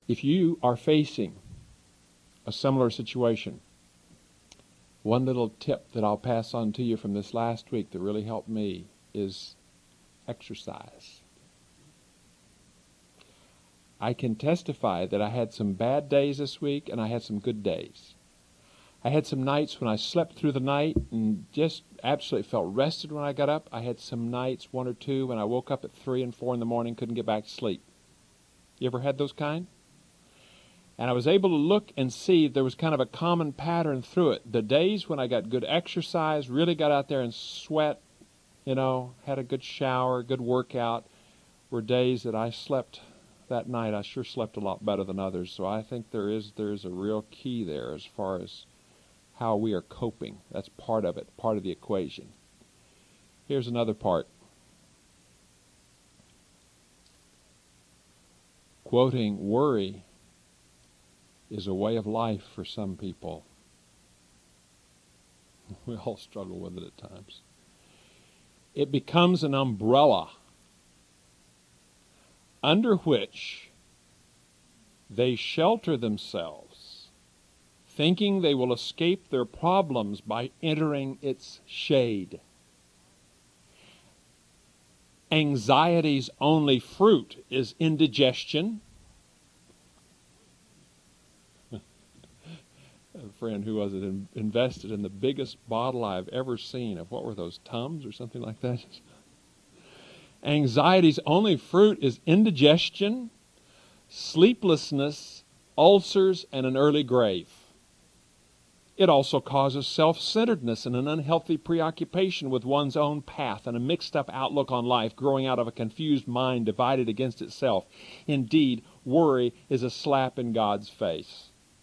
If you are facing a similar situation, one little tip that I'll pass on to you from this last week that really helped me is exercise. I can testify that I had some bad days this week and I had some good days. I had some nights when I slept through the night and just absolutely felt rested when I got up. I had some nights, one or two, when I woke up at 3 and 4 in the morning, couldn't get back to sleep. You ever had those kind? And I was able to look and see there was kind of a common pattern through it. The days when I got good exercise, really got out there and sweat, had a good shower, good workout, were days that I slept that night. I sure slept a lot better than others. So I think there is a real key there as far as how we are coping. That's part of it, part of the equation. Here's another part. Quoting, worry is a way of life for some people. We all struggle with it at times. It becomes an umbrella under which they shelter themselves, thinking they will escape their problems by entering its shade. Anxiety's only fruit is indigestion. A friend who was invested in the biggest bottle I've ever seen of, what were those, Tums or something like that? Anxiety's only fruit is indigestion, sleeplessness, ulcers, and an early grave. It also causes self-centeredness and an unhealthy preoccupation with one's own path and a mixed-up outlook on life, growing out of a confused mind divided against itself. Indeed, worry is a slap in God's face.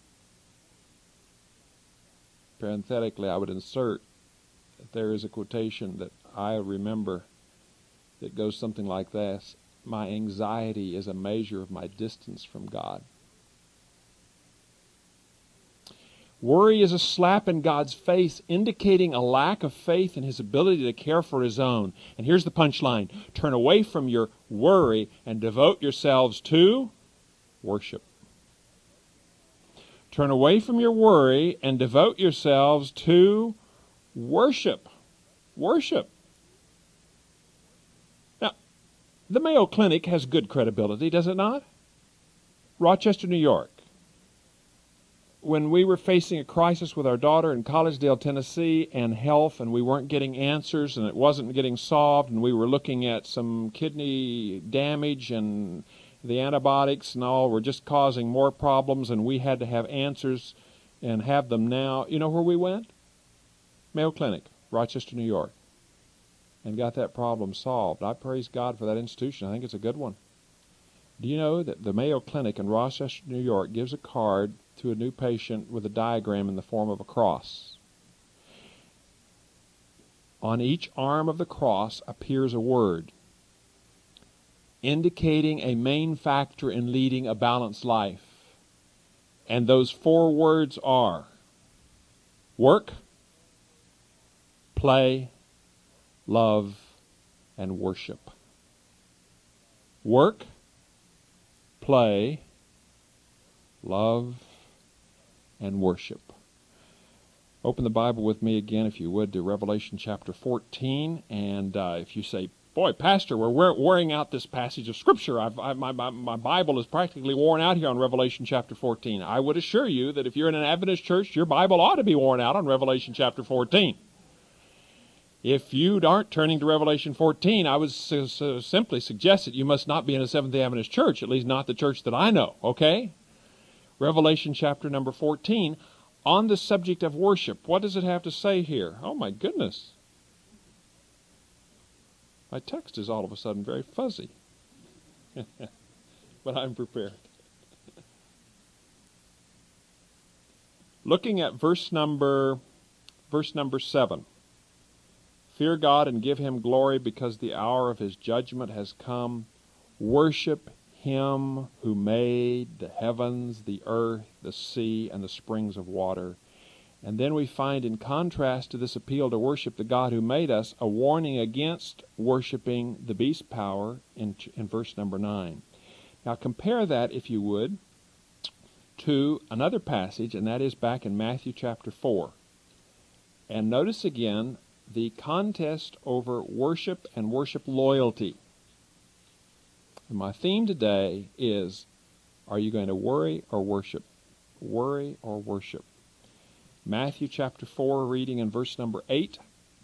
Parenthetically, I would insert that there is a quotation that I remember that goes something like this: my anxiety is a measure of my distance from God. Worry is a slap in God's face, indicating a lack of faith in His ability to care for His own. And here's the punchline: turn away from your worry and devote yourselves to worship. Turn away from your worry and devote yourselves to worship. Worship. Now, the Mayo Clinic has good credibility, does it not? Rochester, New York. When we were facing a crisis with our daughter in Collegedale, Tennessee, and health, and we weren't getting answers, and it wasn't getting solved, and we were looking at some kidney damage, and the antibiotics and all were just causing more problems, and we had to have answers and have them now. You know where we went? Mayo Clinic, Rochester, New York, and got that problem solved. I praise God for that institution. I think it's a good one. Do you know that the Mayo Clinic in Rochester, New York gives a card to a new patient with a diagram in the form of a cross? On each arm of the cross appears a word indicating a main factor in leading a balanced life. And those 4 words are work, play, love, and worship. Work, play, love, and worship. Open the Bible with me again, if you would, to Revelation chapter 14. And if you say, boy, Pastor, we're wearing out this passage of Scripture. My Bible is practically worn out here on Revelation chapter 14. I would assure you that if you're in an Adventist church, your Bible ought to be worn out on Revelation chapter 14. If you aren't turning to Revelation 14, I would simply suggest that you must not be in a Seventh-day Adventist church, at least not the church that I know, okay? Revelation chapter number 14, on the subject of worship. What does it have to say here? Oh, my goodness. My text is all of a sudden very fuzzy. But I'm prepared. Looking at verse number 7. Fear God and give Him glory, because the hour of His judgment has come. Worship Him who made the heavens, the earth, the sea, and the springs of water. And then we find, in contrast to this appeal to worship the God who made us, a warning against worshiping the beast power in verse number 9. Now compare that, if you would, to another passage, and that is back in Matthew chapter 4. And notice again the contest over worship and worship loyalty. And my theme today is, are you going to worry or worship? Worry or worship? Matthew chapter 4, reading in verse number 8.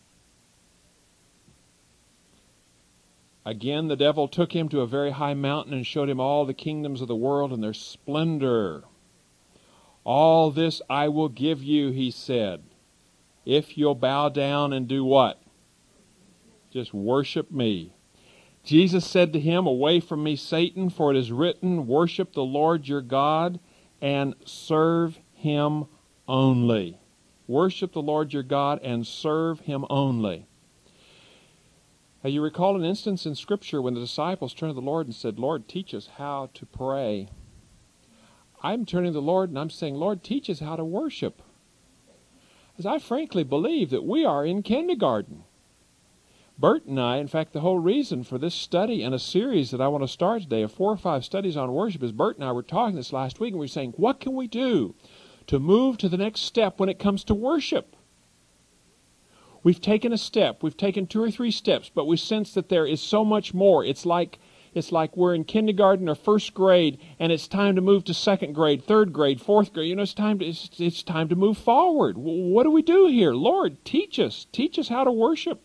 Again the devil took him to a very high mountain and showed him all the kingdoms of the world and their splendor. All this I will give you, he said, if you'll bow down and do what? Just worship me. Jesus said to him, away from me, Satan, for it is written, worship the Lord your God and serve him only. Worship the Lord your God and serve him only. Now, you recall an instance in Scripture when the disciples turned to the Lord and said, Lord, teach us how to pray. I'm turning to the Lord and I'm saying, Lord, teach us how to worship. As I frankly believe that we are in kindergarten. Bert and I, in fact, the whole reason for this study and a series that I want to start today of 4 or 5 studies on worship is Bert and I were talking this last week and we were saying, what can we do to move to the next step when it comes to worship? We've taken a step. We've taken 2 or 3 steps, but we sense that there is so much more. It's like we're in kindergarten or first grade, and it's time to move to second grade, third grade, fourth grade. You know, it's time to move forward. What do we do here? Lord, teach us how to worship.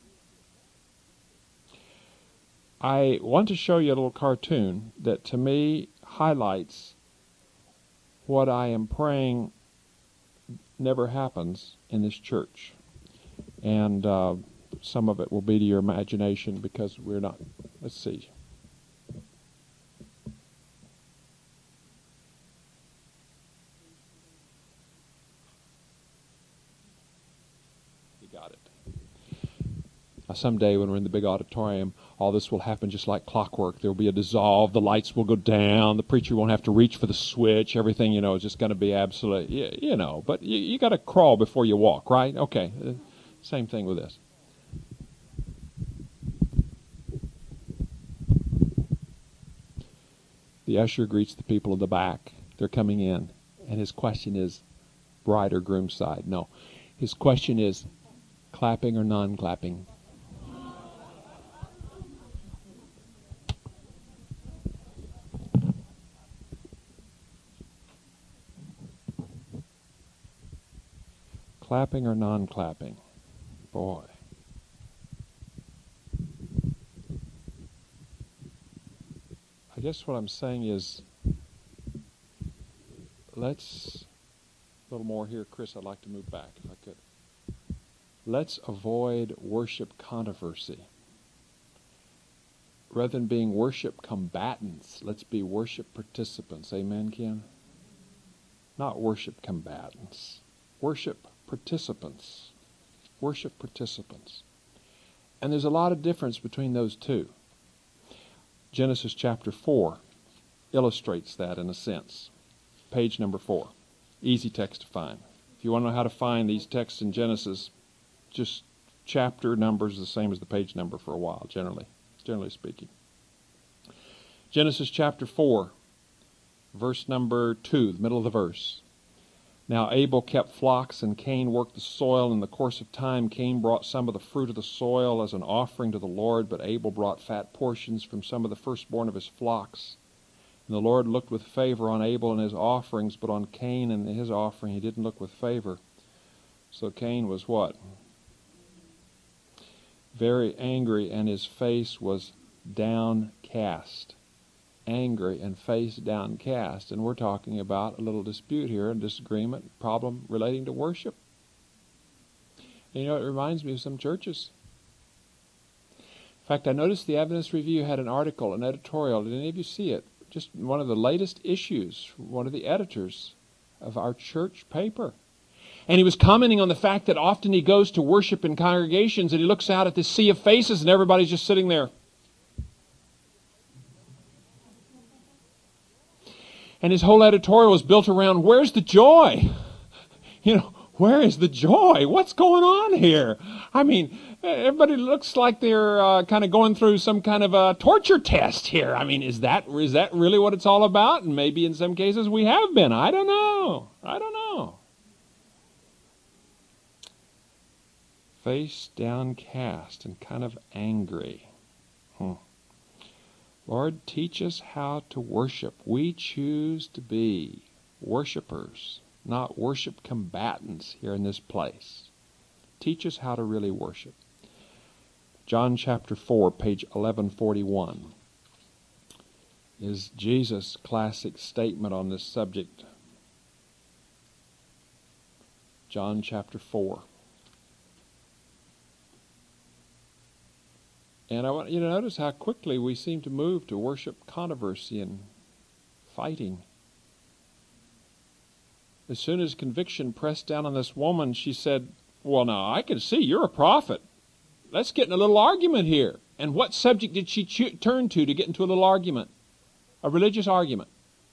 I want to show you a little cartoon that to me highlights what I am praying never happens in this church. And some of it will be to your imagination because we're not. Let's see. You got it. Now, someday when we're in the big auditorium, all this will happen just like clockwork. There will be a dissolve. The lights will go down. The preacher won't have to reach for the switch. Everything, is just going to be absolute, But you got to crawl before you walk, right? Okay. Same thing with this. The usher greets the people in the back. They're coming in. And his question is, bride or groom side? No. His question is, clapping or non-clapping? Clapping or non-clapping? Boy. I guess what I'm saying is, let's, a little more here, Chris, I'd like to move back if I could. Let's avoid worship controversy. Rather than being worship combatants, let's be worship participants. Amen, Ken? Not worship combatants. Worship participants. Worship participants. And there's a lot of difference between those two. Genesis chapter 4 illustrates that in a sense. Page number 4. Easy text to find. If you want to know how to find these texts in Genesis, just chapter numbers the same as the page number for a while, generally speaking. Genesis chapter 4, verse number 2, the middle of the verse. Now Abel kept flocks, and Cain worked the soil. In the course of time, Cain brought some of the fruit of the soil as an offering to the Lord, but Abel brought fat portions from some of the firstborn of his flocks. And the Lord looked with favor on Abel and his offerings, but on Cain and his offering he didn't look with favor. So Cain was what? Very angry, and his face was downcast. Angry and face downcast. And we're talking about a little dispute here, a disagreement, problem relating to worship. And it reminds me of some churches. In fact, I noticed the Adventist Review had an article, an editorial. Did any of you see it? Just one of the latest issues, one of the editors of our church paper. And he was commenting on the fact that often he goes to worship in congregations and he looks out at this sea of faces and everybody's just sitting there. And his whole editorial was built around, where's the joy? Where is the joy? What's going on here? I mean, everybody looks like they're kind of going through some kind of a torture test here. I mean, is that really what it's all about? And maybe in some cases we have been. I don't know. Face downcast and kind of angry. Lord, teach us how to worship. We choose to be worshipers, not worship combatants here in this place. Teach us how to really worship. John chapter 4, page 1141, is Jesus' classic statement on this subject. John chapter 4. And I want you to notice how quickly we seem to move to worship controversy and fighting. As soon as conviction pressed down on this woman, she said, well, now, I can see you're a prophet. Let's get in a little argument here. And what subject did she turn to get into a little argument? A religious argument.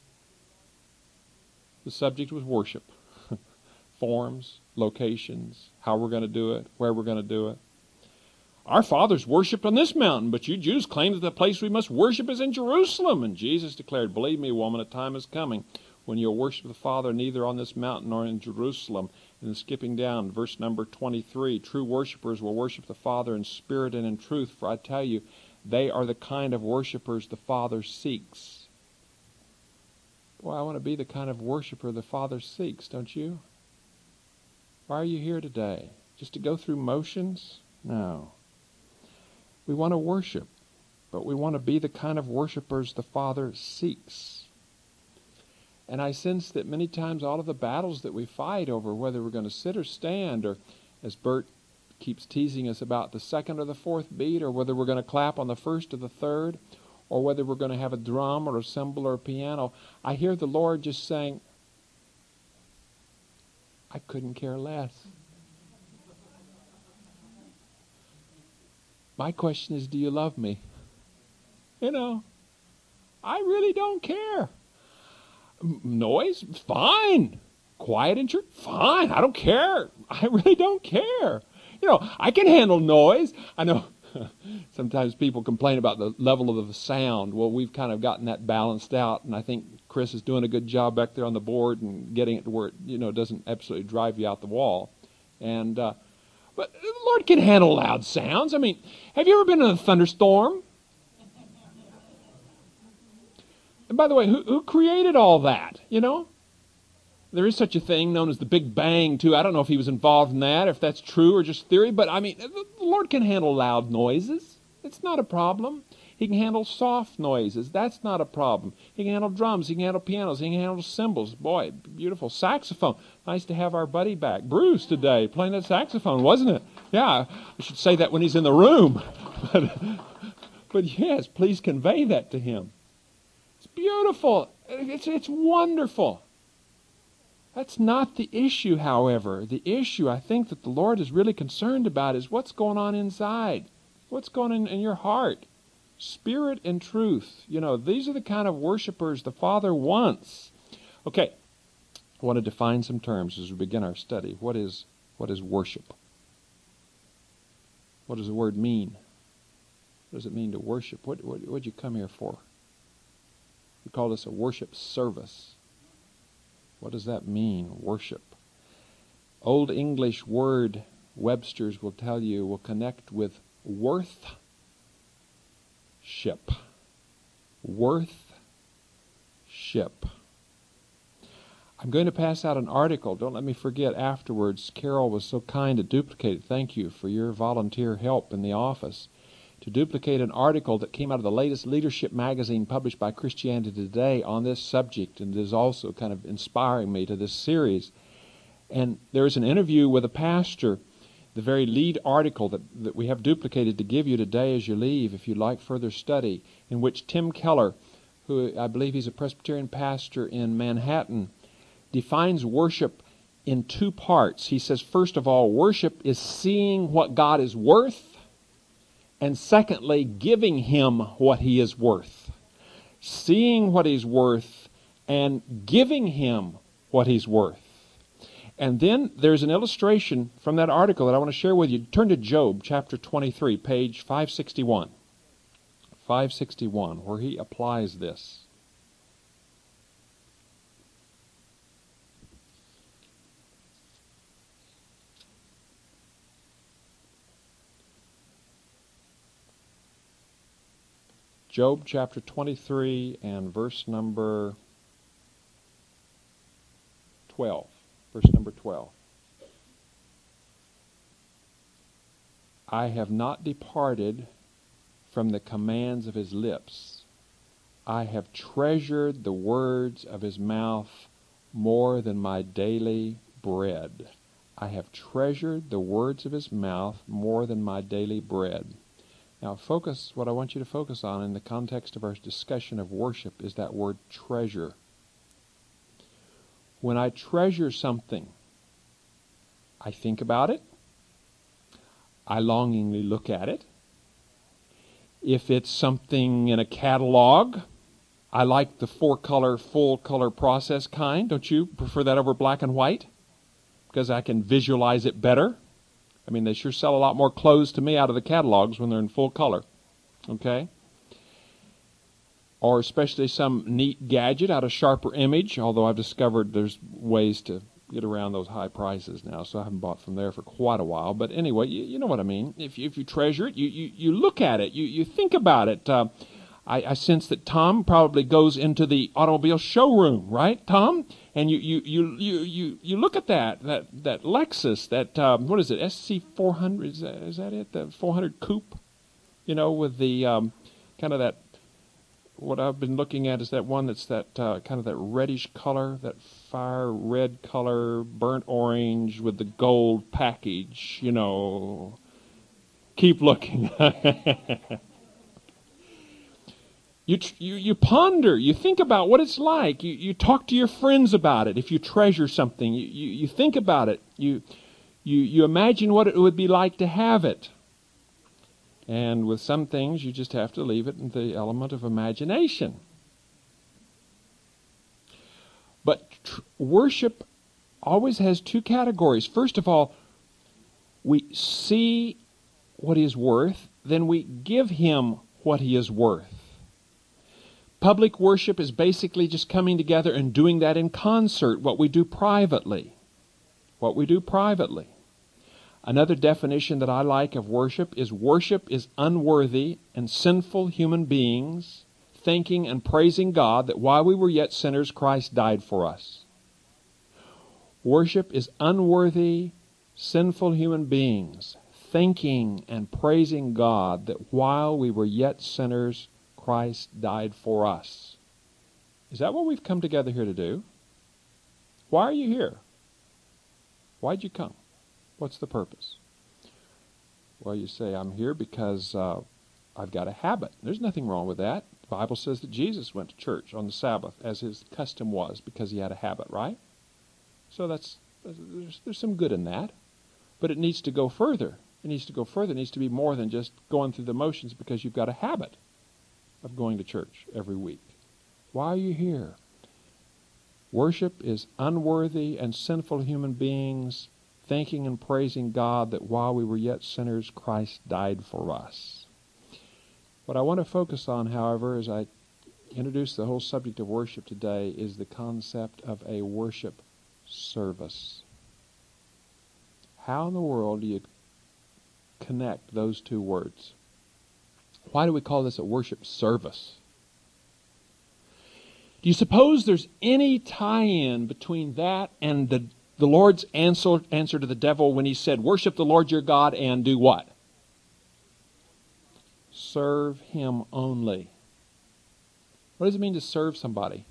The subject was worship. Forms, locations, how we're going to do it, where we're going to do it. Our fathers worshipped on this mountain, but you Jews claim that the place we must worship is in Jerusalem. And Jesus declared, believe me, woman, a time is coming when you'll worship the Father neither on this mountain nor in Jerusalem. And then skipping down, verse number 23, true worshipers will worship the Father in spirit and in truth, for I tell you, they are the kind of worshipers the Father seeks. Boy, I want to be the kind of worshiper the Father seeks, don't you? Why are you here today? Just to go through motions? No. We want to worship, but we want to be the kind of worshipers the Father seeks. And I sense that many times all of the battles that we fight over whether we're going to sit or stand, or as Bert keeps teasing us about, the second or the fourth beat, or whether we're going to clap on the first or the third, or whether we're going to have a drum or a cymbal or a piano, I hear the Lord just saying, I couldn't care less. My question is, do you love me? I really don't care. Noise? Fine. Quiet in church? Fine. I don't care. I really don't care. I can handle noise. I know sometimes people complain about the level of the sound. Well, we've kind of gotten that balanced out, and I think Chris is doing a good job back there on the board and getting it to where it doesn't absolutely drive you out the wall. And but the Lord can handle loud sounds. I mean, have you ever been in a thunderstorm? And by the way, who created all that, There is such a thing known as the Big Bang, too. I don't know if he was involved in that, if that's true or just theory, but I mean, the Lord can handle loud noises. It's not a problem. He can handle soft noises. That's not a problem. He can handle drums. He can handle pianos. He can handle cymbals. Boy, beautiful. Saxophone. Nice to have our buddy back, Bruce, today, playing that saxophone, wasn't it? Yeah, I should say that when he's in the room. But yes, please convey that to him. It's beautiful. It's wonderful. That's not the issue, however. The issue I think that the Lord is really concerned about is what's going on inside. What's going on in your heart. Spirit and truth. These are the kind of worshipers the Father wants. Okay, I want to define some terms as we begin our study. What is worship? What does the word mean? What does it mean to worship? What did you come here for? We call this a worship service. What does that mean, worship? Old English word Webster's will tell you will connect with worthship. Worthship. I'm going to pass out an article. Don't let me forget afterwards. Carol was so kind to duplicate it. Thank you for your volunteer help in the office. To duplicate an article that came out of the latest leadership magazine published by Christianity Today on this subject, and is also kind of inspiring me to this series. And there is an interview with a pastor, the very lead article that we have duplicated to give you today as you leave, if you'd like further study, in which Tim Keller, who I believe he's a Presbyterian pastor in Manhattan, defines worship in two parts. He says, first of all, worship is seeing what God is worth, and secondly, giving Him what He is worth. Seeing what He's worth and giving Him what He's worth. And then there's an illustration from that article that I want to share with you. Turn to Job chapter 23, page 561. 561, where he applies this. Job chapter 23 and verse number 12. Verse number 12. I have not departed from the commands of his lips. I have treasured the words of his mouth more than my daily bread. I have treasured the words of his mouth more than my daily bread. Now what I want you to focus on in the context of our discussion of worship is that word treasure. When I treasure something, I think about it. I longingly look at it. If it's something in a catalog, I like the four-color, full-color process kind. Don't you prefer that over black and white? Because I can visualize it better. I mean, they sure sell a lot more clothes to me out of the catalogs when they're in full color. Okay? Or especially some neat gadget out of Sharper Image, although I've discovered there's ways to get around those high prices now, so I haven't bought from there for quite a while. But anyway, you know what I mean. If you treasure it, you look at it, you think about it. I sense that Tom probably goes into the automobile showroom, right, Tom? And you look at that Lexus, that what is it, SC400? Is that it? The 400 coupe, with the kind of that. What I've been looking at is that one that's that kind of that reddish color, that fire red color, burnt orange with the gold package. Keep looking. You ponder, you think about what it's like. You talk to your friends about it. If you treasure something, you think about it. You imagine what it would be like to have it. And with some things, you just have to leave it in the element of imagination. But worship always has two categories. First of all, we see what he is worth, then we give him what he is worth. Public worship is basically just coming together and doing that in concert, what we do privately. Another definition that I like of worship is unworthy and sinful human beings thanking and praising God that while we were yet sinners, Christ died for us. Worship is unworthy, sinful human beings thanking and praising God that while we were yet sinners, Christ died for us. Is that what we've come together here to do? Why are you here? Why'd you come? What's the purpose? Well, you say, I'm here because I've got a habit. There's nothing wrong with that. The Bible says that Jesus went to church on the Sabbath as his custom was because he had a habit, right? So there's some good in that. But it needs to go further. It needs to be more than just going through the motions because you've got a habit of going to church every week. Why are you here? Worship is unworthy and sinful human beings thanking and praising God that while we were yet sinners, Christ died for us. What I want to focus on, however, as I introduce the whole subject of worship today, is the concept of a worship service. How in the world do you connect those two words? Why do we call this a worship service? Do you suppose there's any tie-in between that and the Lord's answer to the devil when he said, worship the Lord your God and do what? Serve him only. What does it mean to serve somebody?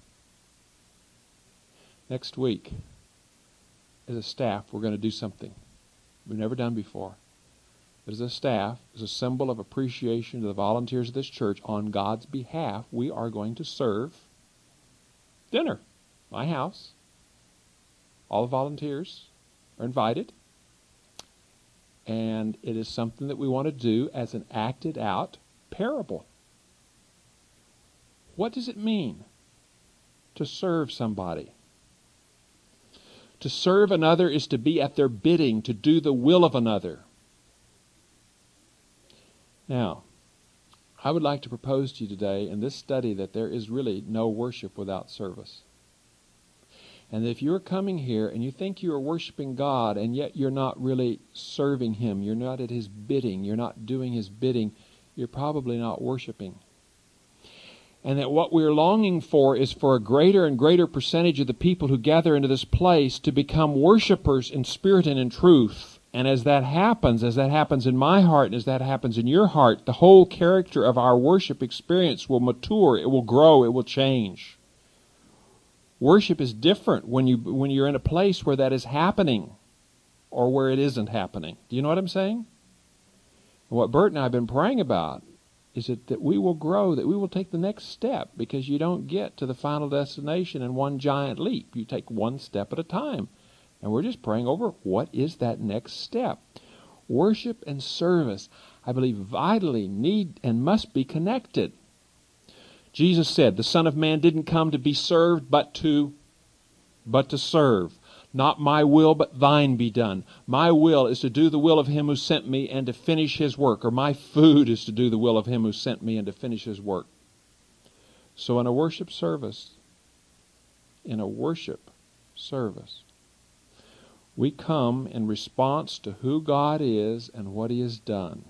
Next week, as a staff, we're going to do something we've never done before. But as a staff, as a symbol of appreciation to the volunteers of this church, on God's behalf, we are going to serve dinner. My house. All the volunteers are invited. And it is something that we want to do as an acted out parable. What does it mean to serve somebody? To serve another is to be at their bidding, to do the will of another. Now, I would like to propose to you today in this study that there is really no worship without service. And if you're coming here and you think you are worshiping God and yet you're not really serving Him, you're not at His bidding, you're not doing His bidding, you're probably not worshiping. And that what we're longing for is for a greater and greater percentage of the people who gather into this place to become worshipers in spirit and in truth. And as that happens in my heart, and as that happens in your heart, the whole character of our worship experience will mature, it will grow, it will change. Worship is different when you're in a place where that is happening or where it isn't happening. Do you know what I'm saying? And what Bert and I have been praying about is that we will grow, that we will take the next step, because you don't get to the final destination in one giant leap. You take one step at a time. And we're just praying over what is that next step. Worship and service, I believe, vitally need and must be connected. Jesus said, the Son of Man didn't come to be served, but to serve. Not my will, but thine be done. My will is to do the will of Him who sent me and to finish His work. Or my food is to do the will of Him who sent me and to finish His work. So in a worship service, we come in response to who God is and what He has done.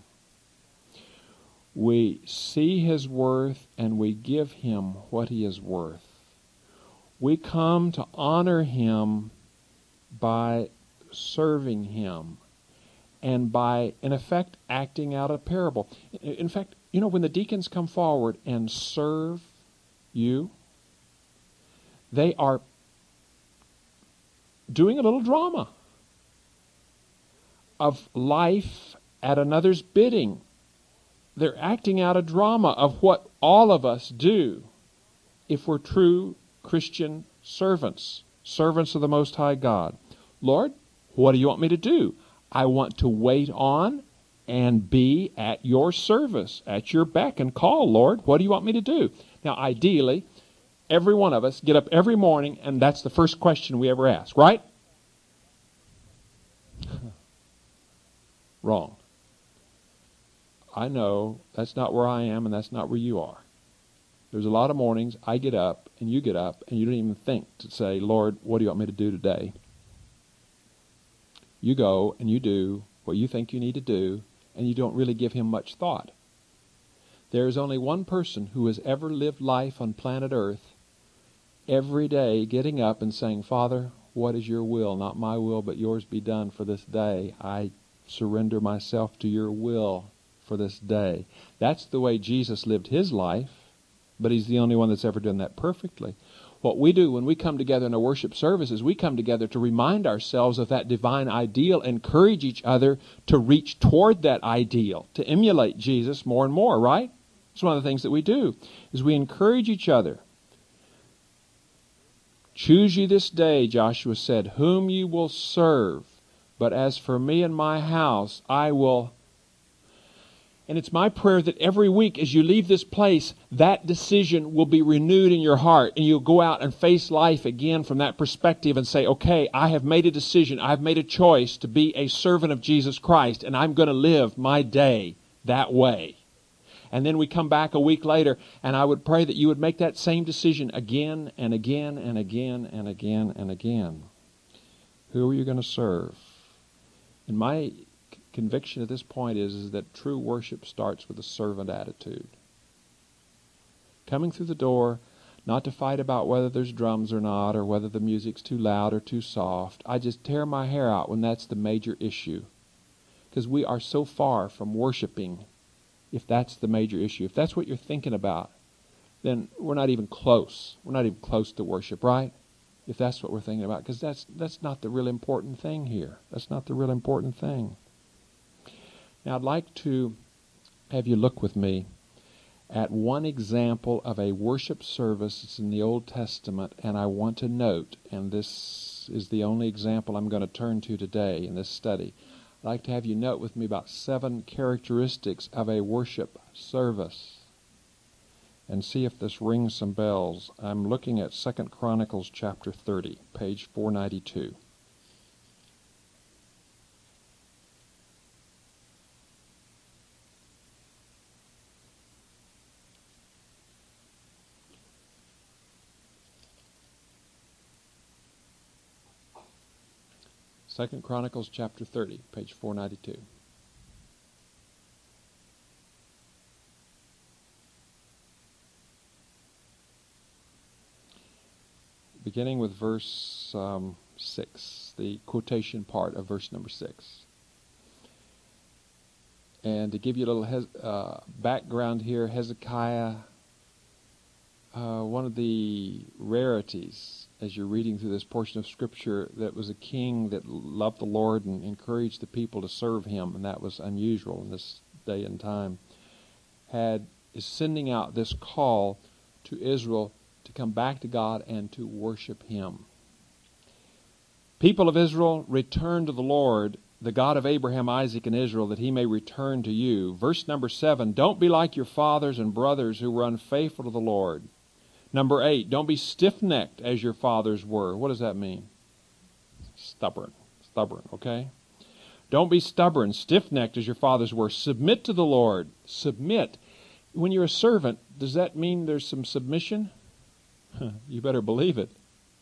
We see His worth and we give Him what He is worth. We come to honor Him by serving Him and by, in effect, acting out a parable. In fact, when the deacons come forward and serve you, they are doing a little drama of life at another's bidding. They're acting out a drama of what all of us do if we're true Christian servants of the Most High God. Lord, what do you want me to do? I want to wait on and be at your service, at your beck and call, Lord. What do you want me to do? Now, ideally, every one of us get up every morning and that's the first question we ever ask, right? Wrong. I know that's not where I am and that's not where you are. There's a lot of mornings I get up and you get up and you don't even think to say, Lord, what do you want me to do today? You go and you do what you think you need to do and you don't really give Him much thought. There is only one person who has ever lived life on planet Earth every day getting up and saying, Father, what is your will? Not my will, but yours be done for this day. I surrender myself to your will for this day. That's the way Jesus lived His life, but He's the only one that's ever done that perfectly. What we do when we come together in a worship service is we come together to remind ourselves of that divine ideal, encourage each other to reach toward that ideal, to emulate Jesus more and more, right? It's one of the things that we do, is we encourage each other. Choose ye this day, Joshua said, whom you will serve. But as for me and my house, I will. And it's my prayer that every week as you leave this place, that decision will be renewed in your heart. And you'll go out and face life again from that perspective and say, okay, I have made a decision. I've made a choice to be a servant of Jesus Christ. And I'm going to live my day that way. And then we come back a week later, and I would pray that you would make that same decision again and again and again and again and again. Who are you going to serve? And my conviction at this point is that true worship starts with a servant attitude. Coming through the door, not to fight about whether there's drums or not, or whether the music's too loud or too soft. I just tear my hair out when that's the major issue. Because we are so far from worshiping if that's the major issue. If that's what you're thinking about, then we're not even close. We're not even close to worship, right? If that's what we're thinking about. Because that's not the real important thing here. That's not the real important thing. Now I'd like to have you look with me at one example of a worship service that's in the Old Testament, and I want to note, and this is the only example I'm going to turn to today in this study, I'd like to have you note with me about 7 characteristics of a worship service and see if this rings some bells. I'm looking at 2 Chronicles chapter 30, page 492. 2 Chronicles chapter 30, page 492. Beginning with verse 6, the quotation part of verse number 6. And to give you a little background here, Hezekiah, one of the rarities as you're reading through this portion of Scripture, that was a king that loved the Lord and encouraged the people to serve Him, and that was unusual in this day and time, is sending out this call to Israel to come back to God and to worship Him. People of Israel, return to the Lord, the God of Abraham, Isaac, and Israel, that He may return to you. Verse number 7, don't be like your fathers and brothers who were unfaithful to the Lord. Number 8, don't be stiff-necked as your fathers were. What does that mean? Stubborn, okay? Don't be stubborn, stiff-necked as your fathers were. Submit to the Lord. Submit. When you're a servant, does that mean there's some submission? You better believe it.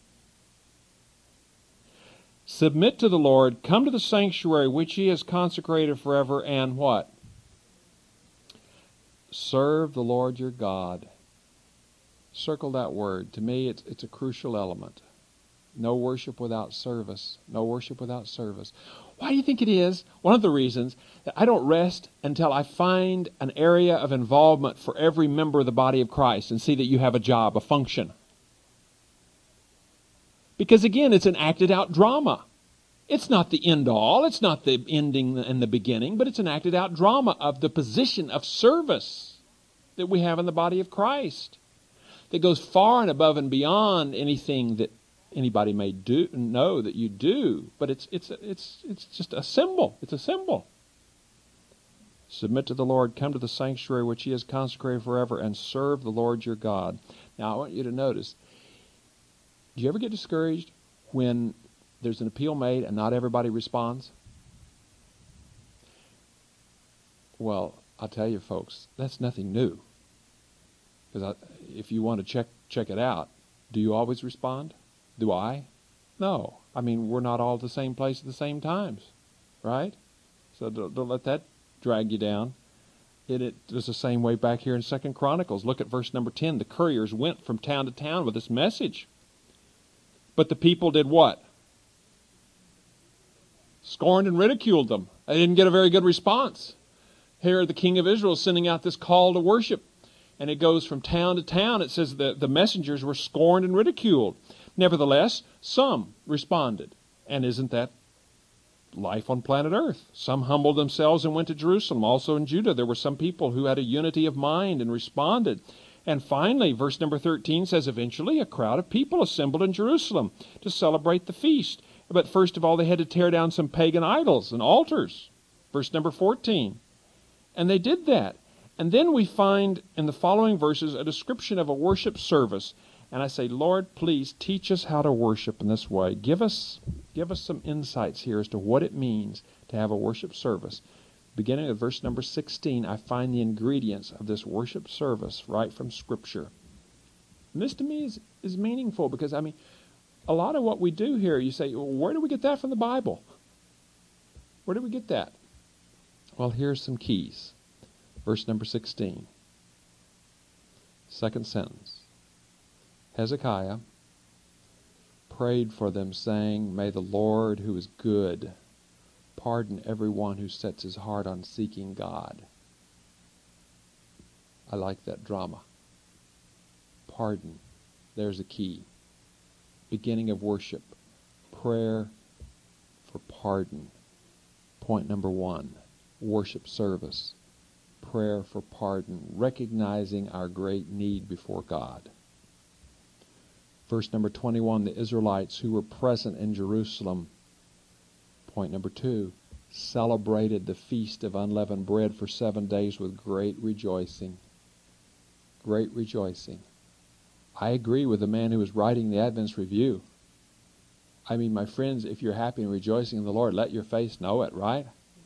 Submit to the Lord, come to the sanctuary which He has consecrated forever, and what? Serve the Lord your God. Circle that word. To me, it's a crucial element. No worship without service. No worship without service. Why do you think it is? One of the reasons that I don't rest until I find an area of involvement for every member of the body of Christ and see that you have a job, a function. Because again, it's an acted out drama. It's not the end all. It's not the ending and the beginning, but it's an acted out drama of the position of service that we have in the body of Christ, that goes far and above and beyond anything that anybody may know that you do. But it's just a symbol. It's a symbol. Submit to the Lord, come to the sanctuary which He has consecrated forever, and serve the Lord your God. Now I want you to notice, do you ever get discouraged when there's an appeal made and not everybody responds? Well, I'll tell you folks, that's nothing new. Because if you want to check it out, do you always respond? Do I? No. I mean, we're not all at the same place at the same times, right? So don't let that drag you down. It was the same way back here in 2 Chronicles. Look at verse number 10. The couriers went from town to town with this message. But the people did what? Scorned and ridiculed them. They didn't get a very good response. Here the king of Israel is sending out this call to worship. And it goes from town to town. It says that the messengers were scorned and ridiculed. Nevertheless, some responded. And isn't that life on planet Earth? Some humbled themselves and went to Jerusalem. Also in Judah, there were some people who had a unity of mind and responded. And finally, verse number 13 says, eventually a crowd of people assembled in Jerusalem to celebrate the feast. But first of all, they had to tear down some pagan idols and altars. Verse number 14. And they did that. And then we find in the following verses a description of a worship service. And I say, Lord, please teach us how to worship in this way. Give us some insights here as to what it means to have a worship service. Beginning at verse number 16, I find the ingredients of this worship service right from Scripture. And this to me is meaningful because, I mean, a lot of what we do here, you say, well, where do we get that from the Bible? Where do we get that? Well, here's some keys. Verse number 16. Second sentence. Hezekiah prayed for them, saying, may the Lord, who is good, pardon everyone who sets his heart on seeking God. I like that drama. Pardon. There's a key. Beginning of worship. Prayer for pardon. Point number 1. Worship service. Prayer for pardon. Recognizing our great need before God. Verse number 21, the Israelites who were present in Jerusalem. Point number 2, celebrated the feast of unleavened bread for 7 days with great rejoicing. Great rejoicing. I agree with the man who was writing the Adventist Review. I mean, my friends, if you're happy and rejoicing in the Lord, let your face know it, right?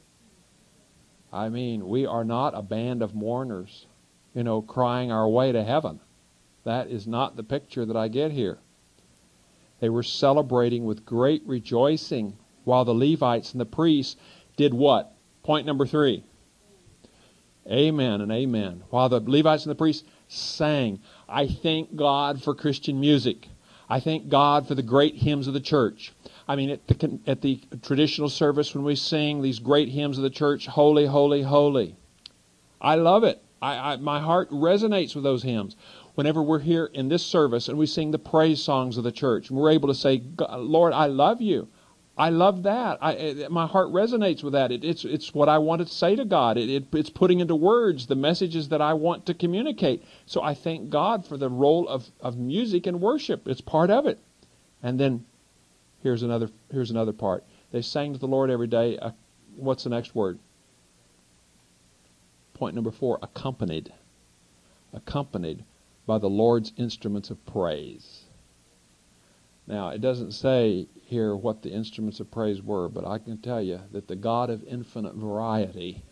I mean, we are not a band of mourners, crying our way to heaven. That is not the picture that I get here. They were celebrating with great rejoicing. while the Levites and the priests did what? Point number 3. Amen and amen. While the Levites and the priests sang. I thank God for Christian music. I thank God for the great hymns of the church. I mean, at the traditional service when we sing these great hymns of the church, Holy, Holy, Holy. I love it. My heart resonates with those hymns. Whenever we're here in this service and we sing the praise songs of the church, and we're able to say, Lord, I love you. I love that. My heart resonates with that. It's what I want to say to God. It's putting into words the messages that I want to communicate. So I thank God for the role of music and worship. It's part of it. And then here's another part. They sang to the Lord every day. What's the next word? Point number 4, accompanied. Accompanied by the Lord's instruments of praise. Now, it doesn't say here what the instruments of praise were, but I can tell you that the God of infinite variety,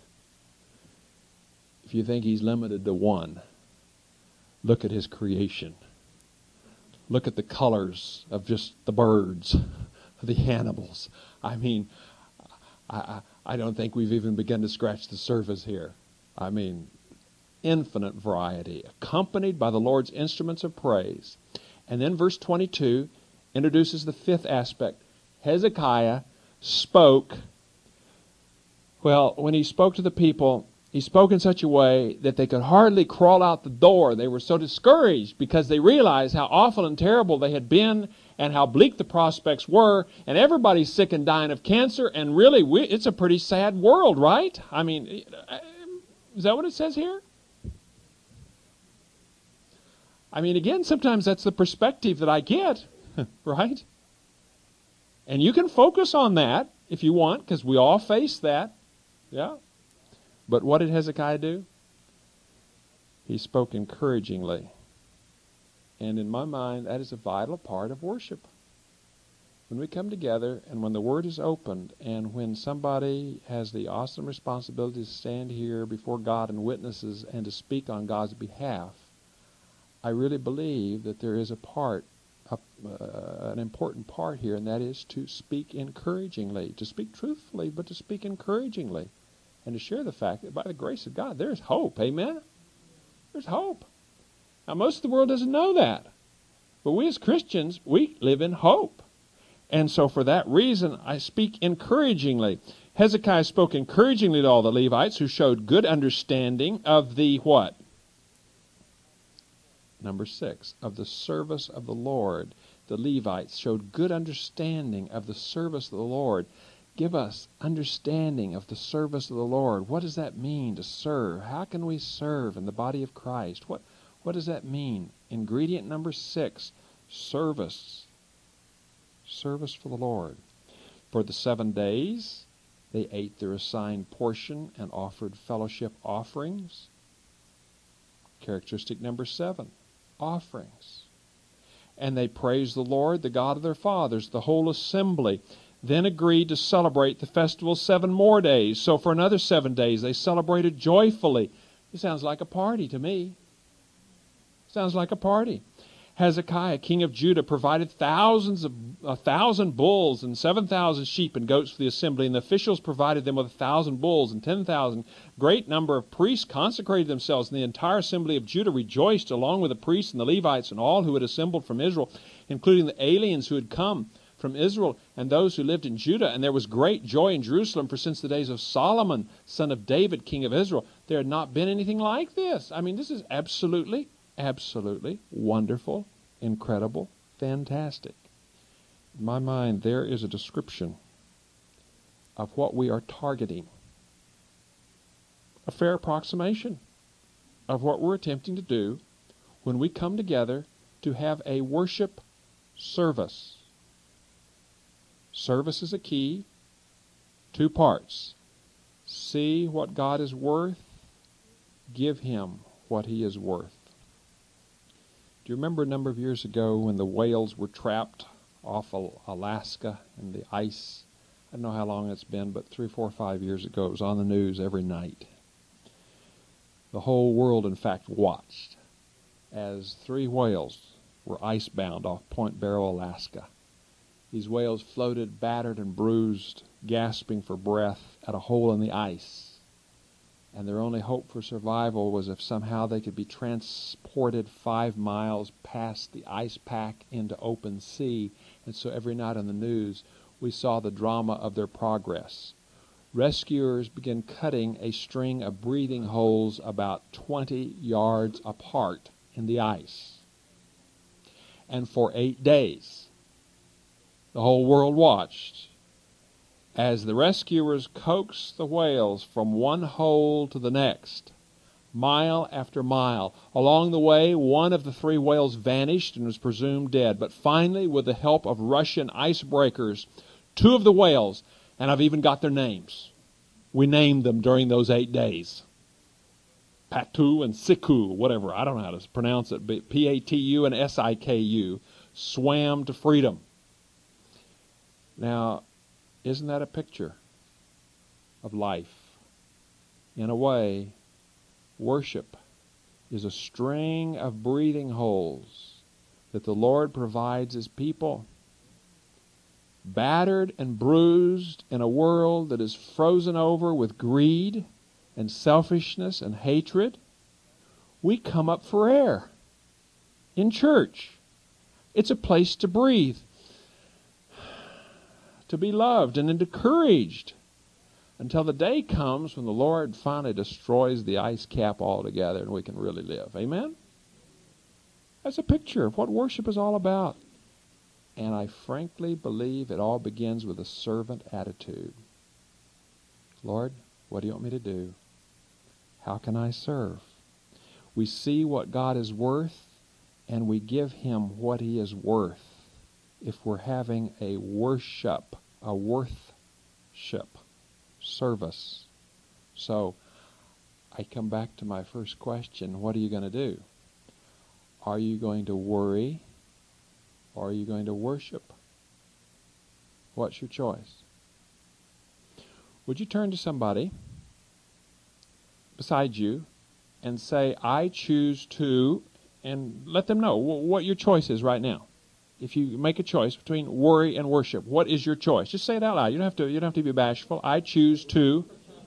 if you think He's limited to one, look at His creation. Look at the colors of just the birds, the animals. I mean, I don't think we've even begun to scratch the surface here. I mean, infinite variety, accompanied by the Lord's instruments of praise. And then verse 22 introduces the 5th aspect. Hezekiah spoke. Well, when he spoke to the people, he spoke in such a way that they could hardly crawl out the door. They were so discouraged because they realized how awful and terrible they had been and how bleak the prospects were. And everybody's sick and dying of cancer. And really, it's a pretty sad world, right? I mean, is that what it says here? I mean, again, sometimes that's the perspective that I get, right? And you can focus on that if you want, because we all face that. Yeah. But what did Hezekiah do? He spoke encouragingly. And in my mind, that is a vital part of worship. When we come together and when the Word is opened and when somebody has the awesome responsibility to stand here before God and witnesses and to speak on God's behalf, I really believe that there is an important part here, and that is to speak encouragingly, to speak truthfully, but to speak encouragingly, and to share the fact that by the grace of God, there's hope. Amen? There's hope. Now, most of the world doesn't know that, but we as Christians, we live in hope. And so for that reason, I speak encouragingly. Hezekiah spoke encouragingly to all the Levites who showed good understanding of the what? Number 6, of the service of the Lord. The Levites showed good understanding of the service of the Lord. Give us understanding of the service of the Lord. What does that mean to serve? How can we serve in the body of Christ? What does that mean? Ingredient number 6, service. Service for the Lord. For the 7 days, they ate their assigned portion and offered fellowship offerings. Characteristic number 7, offerings. And they praised the Lord, the God of their fathers. The whole assembly then agreed to celebrate the festival 7 more days. So for another 7 days, they celebrated joyfully. It sounds like a party to me. Sounds like a party. Hezekiah, king of Judah, provided 1,000 bulls and 7,000 sheep and goats for the assembly, and the officials provided them with 1,000 bulls and 10,000. Great number of priests consecrated themselves, and the entire assembly of Judah rejoiced, along with the priests and the Levites and all who had assembled from Israel, including the aliens who had come from Israel and those who lived in Judah. And there was great joy in Jerusalem, for since the days of Solomon, son of David, king of Israel, there had not been anything like this. I mean, this is absolutely wonderful, incredible, fantastic. In my mind, there is a description of what we are targeting. A fair approximation of what we're attempting to do when we come together to have a worship service. Service is a key. 2 parts. See what God is worth. Give Him what He is worth. Do you remember a number of years ago when the whales were trapped off Alaska in the ice? I don't know how long it's been, but 3, 4, 5 years ago it was on the news every night. The whole world, in fact, watched as 3 whales were icebound off Point Barrow, Alaska. These whales floated battered and bruised, gasping for breath at a hole in the ice. And their only hope for survival was if somehow they could be transported 5 miles past the ice pack into open sea. And so every night on the news, we saw the drama of their progress. Rescuers began cutting a string of breathing holes about 20 yards apart in the ice. And for 8 days, the whole world watched as the rescuers coaxed the whales from one hole to the next, mile after mile. Along the way, one of the 3 whales vanished and was presumed dead. But finally, with the help of Russian icebreakers, 2 of the whales, and I've even got their names. We named them during those 8 days. Patu and Siku, whatever, I don't know how to pronounce it, but P-A-T-U and S-I-K-U, swam to freedom. Now, isn't that a picture of life? In a way, worship is a string of breathing holes that the Lord provides His people. Battered and bruised in a world that is frozen over with greed and selfishness and hatred, we come up for air in church. It's a place to breathe, to be loved and encouraged, until the day comes when the Lord finally destroys the ice cap altogether and we can really live. Amen? That's a picture of what worship is all about. And I frankly believe it all begins with a servant attitude. Lord, what do you want me to do? How can I serve? We see what God is worth, and we give Him what He is worth if we're having a worship, a worthship service. So, I come back to my first question. What are you going to do? Are you going to worry, or are you going to worship? What's your choice? Would you turn to somebody beside you and say, I choose to, and let them know what your choice is right now. If you make a choice between worry and worship, what is your choice? Just say it out loud. You don't have to be bashful. I choose to.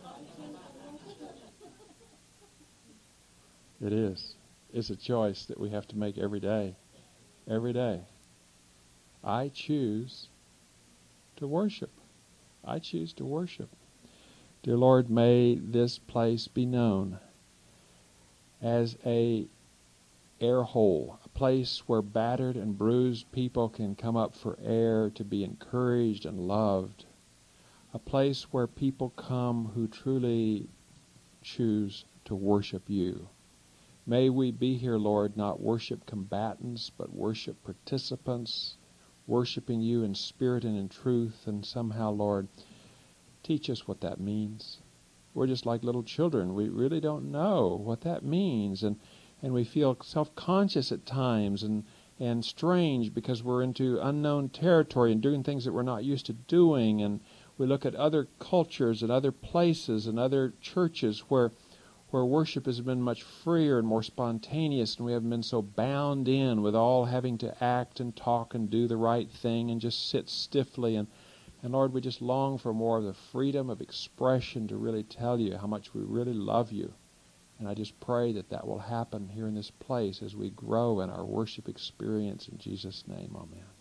It is. It's a choice that we have to make every day. Every day. I choose to worship. I choose to worship. Dear Lord, may this place be known as a air hole, a place where battered and bruised people can come up for air to be encouraged and loved, a place where people come who truly choose to worship you. May we be here, Lord, not worship combatants, but worship participants, worshiping you in spirit and in truth, and somehow, Lord, teach us what that means. We're just like little children. We really don't know what that means, and we feel self-conscious at times and strange because we're into unknown territory and doing things that we're not used to doing, and we look at other cultures and other places and other churches where worship has been much freer and more spontaneous, and we haven't been so bound in with all having to act and talk and do the right thing and just sit stiffly. And Lord, we just long for more of the freedom of expression to really tell you how much we really love you. And I just pray that that will happen here in this place as we grow in our worship experience. In Jesus' name, amen.